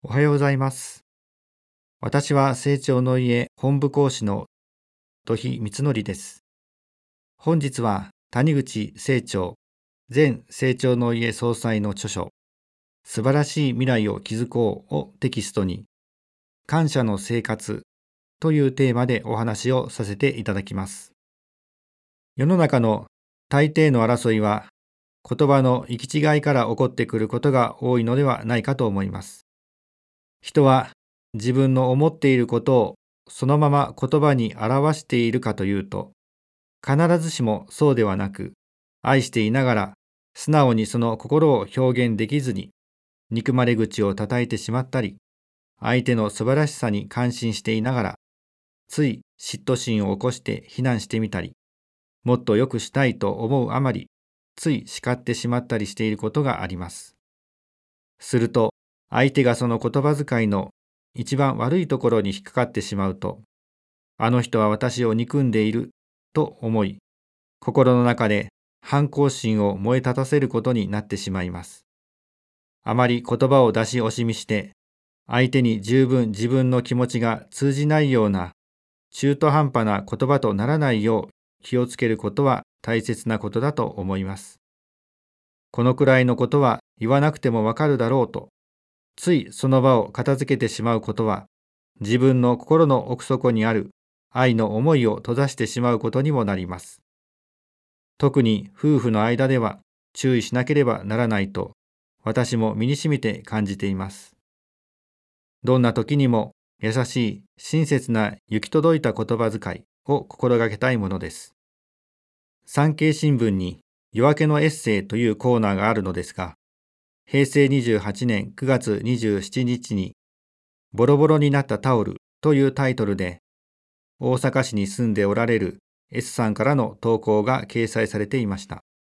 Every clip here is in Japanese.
おはようございます。私は成長の家本部講師の土肥光則です。本日は谷口清張前成長の家総裁の著書素晴らしい未来を築こうをテキストに感謝の生活というテーマでお話をさせていただきます。世の中の大抵の争いは言葉の行き違いから起こってくることが多いのではないかと思います。人は自分の思っていることをそのまま言葉に表しているかというと、必ずしもそうではなく、愛していながら素直にその心を表現できずに、憎まれ口を叩いてしまったり、相手の素晴らしさに感心していながら、つい嫉妬心を起こして非難してみたり、もっと良くしたいと思うあまり、つい叱ってしまったりしていることがあります。すると、相手がその言葉遣いの一番悪いところに引っかかってしまうと、あの人は私を憎んでいると思い、心の中で反抗心を燃え立たせることになってしまいます。あまり言葉を出し惜しみして、相手に十分自分の気持ちが通じないような中途半端な言葉とならないよう気をつけることは大切なことだと思います。このくらいのことは言わなくてもわかるだろうと、ついその場を片付けてしまうことは、自分の心の奥底にある愛の思いを閉ざしてしまうことにもなります。特に夫婦の間では注意しなければならないと、私も身に染みて感じています。どんな時にも優しい親切な行き届いた言葉遣いを心がけたいものです。産経新聞に夜明けのエッセイというコーナーがあるのですが、平成28年9月27日にボロボロになったタオルというタイトルで大阪市に住んでおられる S さんからの投稿が掲載されていました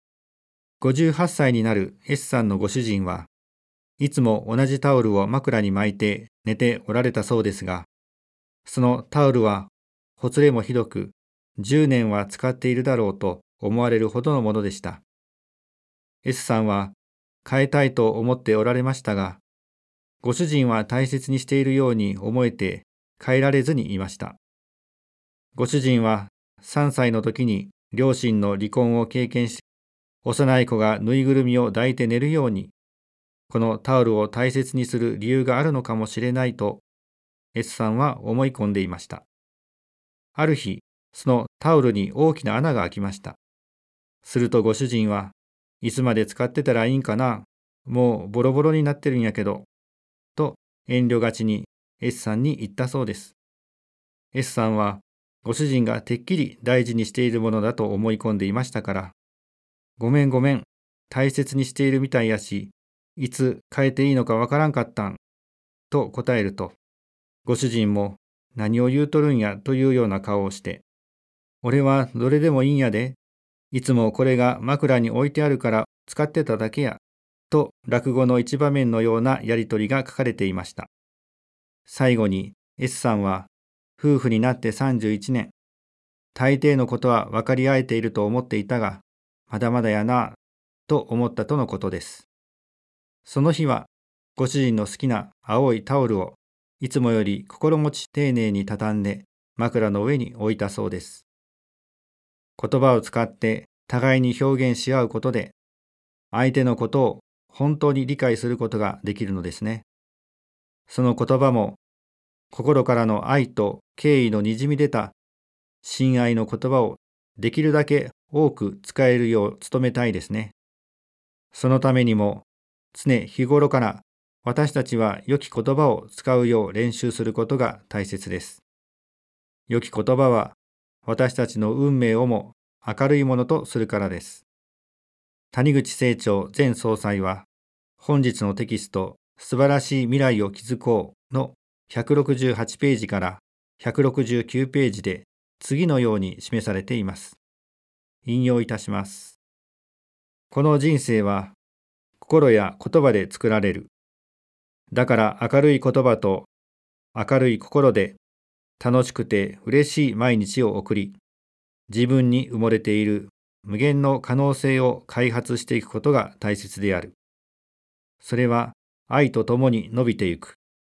。58歳になる S さんのご主人はいつも同じタオルを枕に巻いて寝ておられたそうですが、そのタオルはほつれもひどく10年は使っているだろうと思われるほどのものでした。S さんは変えたいと思っておられましたが、ご主人は大切にしているように思えて変えられずにいました。ご主人は3歳の時に両親の離婚を経験し、幼い子がぬいぐるみを抱いて寝るように、このタオルを大切にする理由があるのかもしれないと S さんは思い込んでいました。ある日、そのタオルに大きな穴が開きました。するとご主人は、いつまで使ってたらいいんかな、もうボロボロになってるんやけど、と遠慮がちに S さんに言ったそうです。S さんはご主人がてっきり大事にしているものだと思い込んでいましたから、ごめんごめん、大切にしているみたいやし、いつ変えていいのかわからんかったん、と答えると、ご主人も何を言うとるんやというような顔をして、俺はどれでもいいんやで、いつもこれが枕に置いてあるから使ってただけや、と落語の一場面のようなやりとりが書かれていました。最後に S さんは、夫婦になって31年、大抵のことは分かり合えていると思っていたが、まだまだやな、と思ったとのことです。その日は、ご主人の好きな青いタオルを、いつもより心持ち丁寧に畳んで枕の上に置いたそうです。言葉を使って互いに表現し合うことで、相手のことを本当に理解することができるのですね。その言葉も、心からの愛と敬意のにじみ出た親愛の言葉をできるだけ多く使えるよう努めたいですね。そのためにも常日頃から私たちは良き言葉を使うよう練習することが大切です。良き言葉は私たちの運命をも明るいものとするからです。谷口清張前総裁は本日のテキスト素晴らしい未来を築こうの168ページから169ページで次のように示されています。引用いたします。この人生は心や言葉で作られる。だから明るい言葉と明るい心で楽しくて嬉しい毎日を送り、自分に埋もれている無限の可能性を開発していくことが大切である。それは愛とともに伸びていく。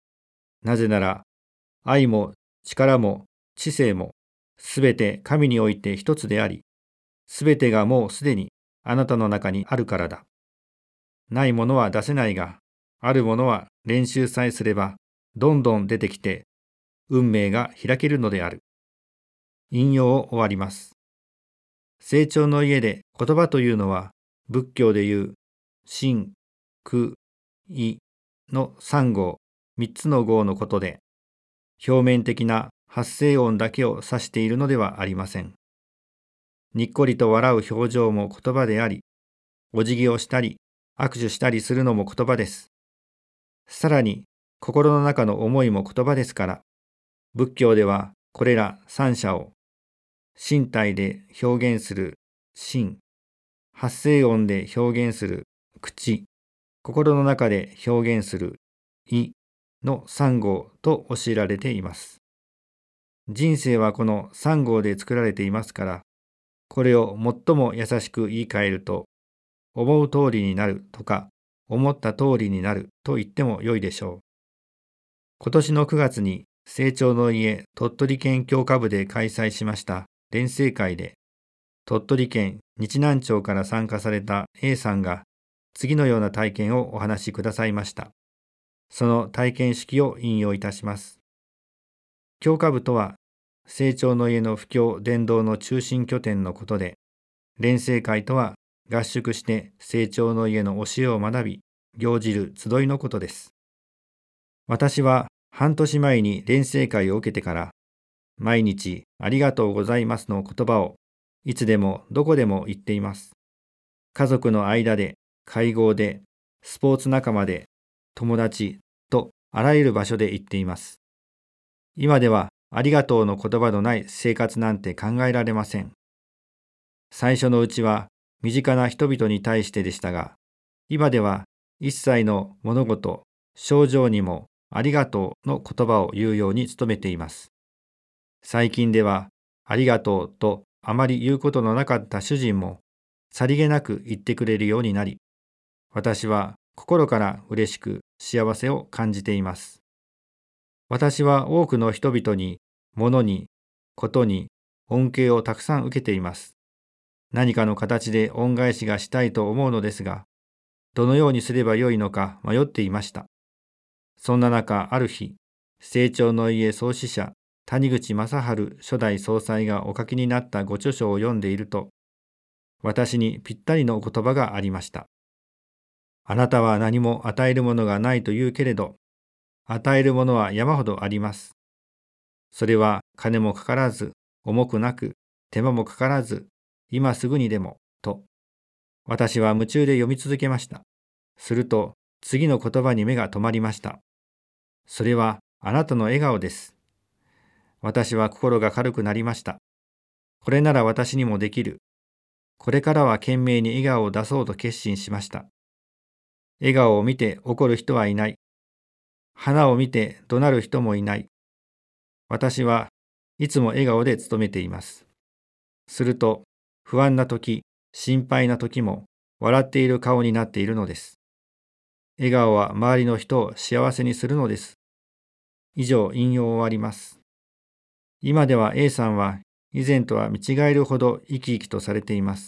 なぜなら、愛も力も知性もすべて神において一つであり、すべてがもうすでにあなたの中にあるからだ。ないものは出せないが、あるものは練習さえすれば、どんどん出てきて、運命が開けるのである。引用を終わります。成長の家で言葉というのは、仏教でいう、心、空、意の三号、三つの号のことで、表面的な発声音だけを指しているのではありません。にっこりと笑う表情も言葉であり、お辞儀をしたり、握手したりするのも言葉です。さらに、心の中の思いも言葉ですから、仏教ではこれら三者を、身体で表現する心、発声音で表現する口、心の中で表現する意の三号と教えられています。人生はこの三号で作られていますから、これを最も優しく言い換えると、思う通りになるとか、思った通りになると言ってもよいでしょう。今年の9月に成長の家鳥取県教科部で開催しました錬成会で、鳥取県日南町から参加された A さんが次のような体験をお話しくださいました。その体験式を引用いたします。教科部とは、成長の家の布教伝道の中心拠点のことで、錬成会とは合宿して成長の家の教えを学び、行じる集いのことです。私は半年前に錬成会を受けてから、毎日ありがとうございますの言葉をいつでもどこでも言っています。家族の間で、会合で、スポーツ仲間で、友達とあらゆる場所で言っています。今ではありがとうの言葉のない生活なんて考えられません。最初のうちは身近な人々に対してでしたが、今では一切の物事、症状にもありがとうの言葉を言うように努めています。最近ではありがとうとあまり言うことのなかった主人もさりげなく言ってくれるようになり、私は心から嬉しく幸せを感じています。私は多くの人々に、物に、ことに恩恵をたくさん受けています。何かの形で恩返しがしたいと思うのですが、どのようにすればよいのか迷っていました。そんな中、ある日、成長の家創始者、谷口正治初代総裁がお書きになったご著書を読んでいると、私にぴったりのお言葉がありました。あなたは何も与えるものがないと言うけれど、与えるものは山ほどあります。それは金もかからず、重くなく、手間もかからず、今すぐにでも、と。私は夢中で読み続けました。すると、次の言葉に目が止まりました。それはあなたの笑顔です。私は心が軽くなりました。これなら私にもできる。これからは懸命に笑顔を出そうと決心しました。笑顔を見て怒る人はいない。花を見て怒鳴る人もいない。私はいつも笑顔で務めています。すると、不安な時、心配な時も笑っている顔になっているのです。笑顔は周りの人を幸せにするのです。以上、引用を終わります。今では A さんは以前とは見違えるほど生き生きとされています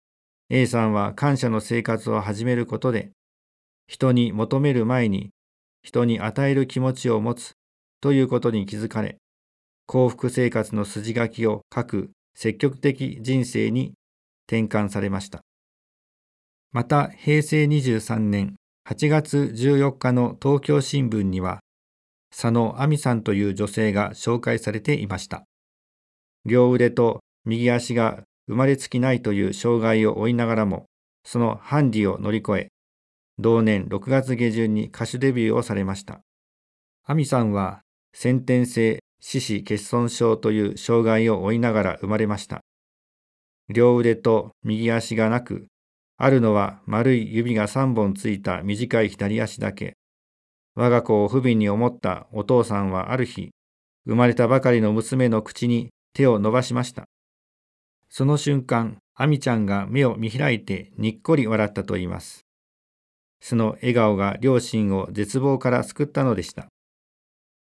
。A さんは感謝の生活を始めることで、人に求める前に人に与える気持ちを持つということに気づかれ、幸福生活の筋書きを書く積極的人生に転換されました。また、平成23年8月14日の東京新聞には、佐野亜美さんという女性が紹介されていました。両腕と右足が生まれつきないという障害を負いながらも、そのハンディを乗り越え、同年6月下旬に歌手デビューをされました。亜美さんは先天性四肢欠損症という障害を負いながら生まれました。両腕と右足がなく、あるのは丸い指が3本ついた短い左足だけ。我が子を不憫に思ったお父さんはある日、生まれたばかりの娘の口に手を伸ばしました。その瞬間、亜美ちゃんが目を見開いてにっこり笑ったといいます。その笑顔が両親を絶望から救ったのでした。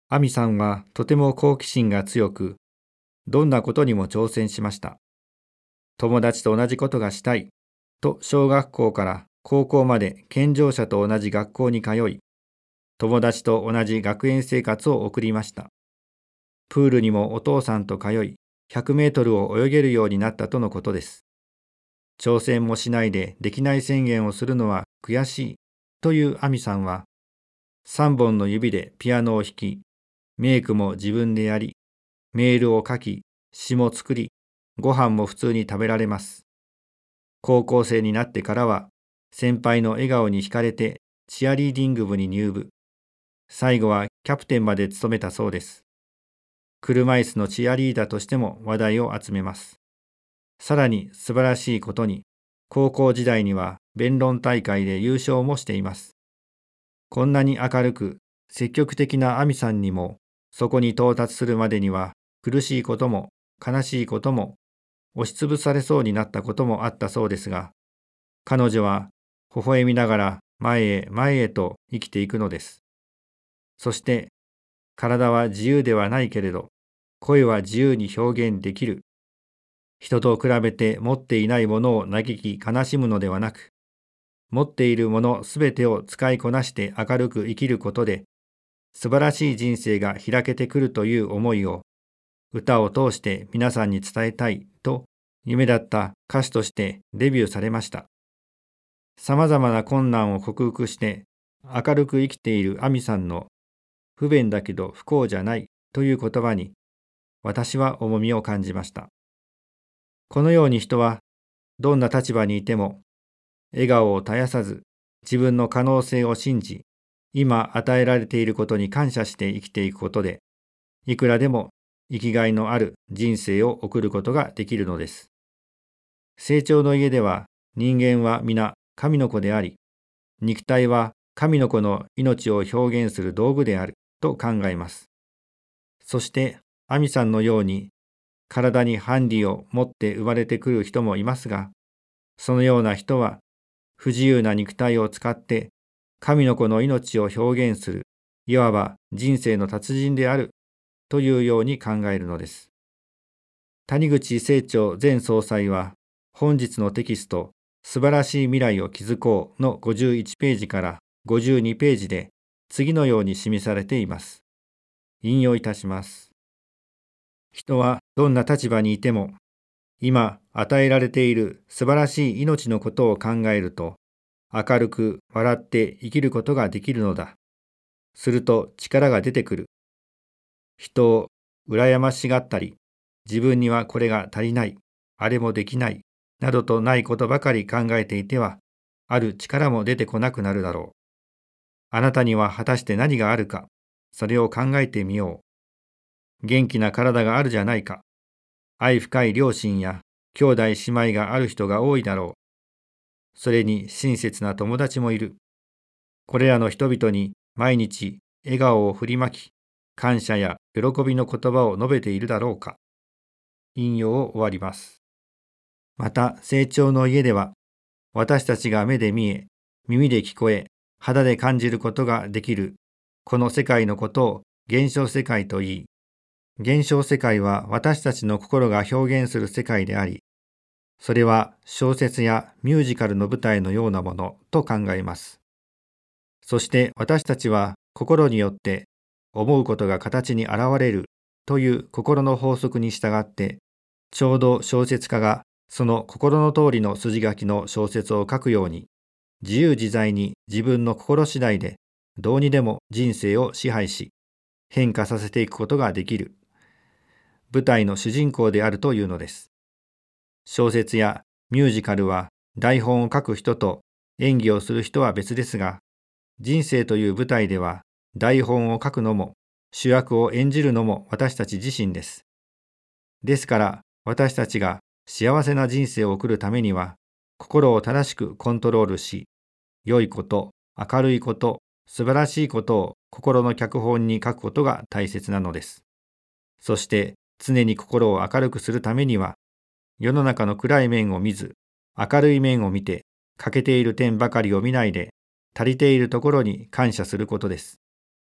亜美さんはとても好奇心が強く、どんなことにも挑戦しました。友達と同じことがしたいと小学校から高校まで健常者と同じ学校に通い、友達と同じ学園生活を送りました。プールにもお父さんと通い、100メートルを泳げるようになったとのことです。挑戦もしないでできない宣言をするのは悔しいという亜美さんは、3本の指でピアノを弾き、メイクも自分でやり、メールを書き、詩も作り、ご飯も普通に食べられます。高校生になってからは、先輩の笑顔に惹かれてチアリーディング部に入部。最後はキャプテンまで務めたそうです。車椅子のチアリーダーとしても話題を集めます。さらに素晴らしいことに、高校時代には弁論大会で優勝もしています。こんなに明るく積極的な亜美さんにも、そこに到達するまでには苦しいことも悲しいことも押しつぶされそうになったこともあったそうですが、彼女は微笑みながら前へ前へと生きていくのです。そして体は自由ではないけれど、声は自由に表現できる。人と比べて持っていないものを嘆き悲しむのではなく、持っているものすべてを使いこなして明るく生きることで、素晴らしい人生が開けてくるという思いを、歌を通して皆さんに伝えたいと、夢だった歌手としてデビューされました。さまざまな困難を克服して明るく生きている亜美さんの不便だけど不幸じゃないという言葉に、私は重みを感じました。このように人はどんな立場にいても笑顔を絶やさず、自分の可能性を信じ、今与えられていることに感謝して生きていくことで、いくらでも生きがいのある人生を送ることができるのです。成長の家では、人間は皆神の子であり、肉体は神の子の命を表現する道具であると考えます。そして亜美さんのように体にハンディを持って生まれてくる人もいますが、そのような人は不自由な肉体を使って神の子の命を表現する、いわば人生の達人であるというように考えるのです。谷口清張前総裁は、本日のテキスト素晴らしい未来を築こうの51ページから52ページで次のように示されています。引用いたします。人はどんな立場にいても、今与えられている素晴らしい命のことを考えると、明るく笑って生きることができるのだ。すると力が出てくる。人を羨ましがったり、自分にはこれが足りない、あれもできない、などとないことばかり考えていては、ある力も出てこなくなるだろう。あなたには果たして何があるか、それを考えてみよう。元気な体があるじゃないか。愛深い両親や兄弟姉妹がある人が多いだろう。それに親切な友達もいる。これらの人々に毎日笑顔を振りまき、感謝や喜びの言葉を述べているだろうか。引用を終わります。また、成長の家では、私たちが目で見え、耳で聞こえ、肌で感じることができる、この世界のことを現象世界と言い、現象世界は私たちの心が表現する世界であり、それは小説やミュージカルの舞台のようなものと考えます。そして私たちは心によって思うことが形に現れるという心の法則に従って、ちょうど小説家がその心の通りの筋書きの小説を書くように、自由自在に自分の心次第でどうにでも人生を支配し、変化させていくことができる。舞台の主人公であるというのです。小説やミュージカルは台本を書く人と演技をする人は別ですが、人生という舞台では台本を書くのも主役を演じるのも私たち自身です。ですから私たちが幸せな人生を送るためには、心を正しくコントロールし、良いこと、明るいこと、素晴らしいことを心の脚本に書くことが大切なのです。そして常に心を明るくするためには、世の中の暗い面を見ず、明るい面を見て、欠けている点ばかりを見ないで、足りているところに感謝することです。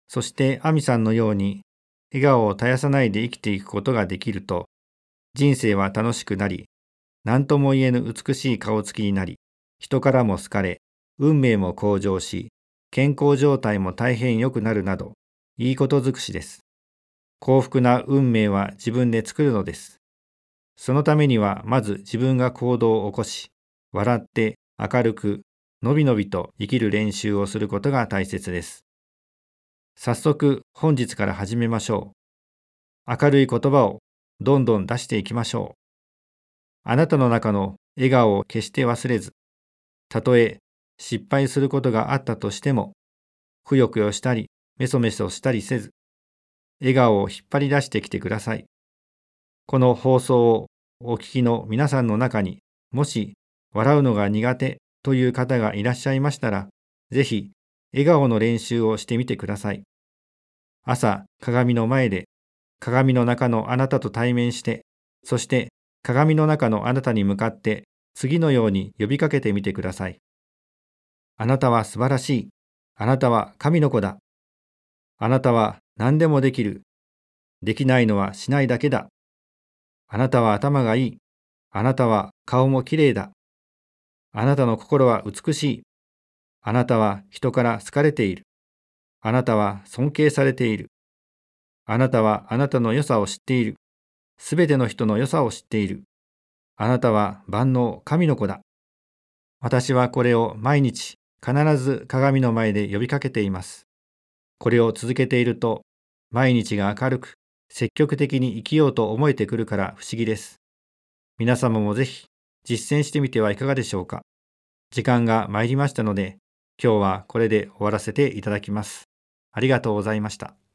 そして亜美さんのように笑顔を絶やさないで生きていくことができると、人生は楽しくなり、何とも言えぬ美しい顔つきになり、人からも好かれ、運命も向上し、健康状態も大変良くなるなど、いいこと尽くしです。幸福な運命は自分で作るのです。そのためにはまず自分が行動を起こし、笑って明るく、のびのびと生きる練習をすることが大切です。早速本日から始めましょう。明るい言葉をどんどん出していきましょう。あなたの中の笑顔を決して忘れず、たとえ失敗することがあったとしても、くよくよしたり、メソメソしたりせず、笑顔を引っ張り出してきてください。この放送をお聞きの皆さんの中に、もし笑うのが苦手という方がいらっしゃいましたら、ぜひ笑顔の練習をしてみてください。朝、鏡の前で、鏡の中のあなたと対面して、そして鏡の中のあなたに向かって次のように呼びかけてみてください。あなたは素晴らしい。あなたは神の子だ。あなたは何でもできる。できないのはしないだけだ。あなたは頭がいい。あなたは顔もきれいだ。あなたの心は美しい。あなたは人から好かれている。あなたは尊敬されている。あなたはあなたの良さを知っている。すべての人の良さを知っている。あなたは万能神の子だ。私はこれを毎日必ず鏡の前で呼びかけています。これを続けていると、毎日が明るく、積極的に生きようと思えてくるから不思議です。皆様もぜひ実践してみてはいかがでしょうか。時間が参りましたので、今日はこれで終わらせていただきます。ありがとうございました。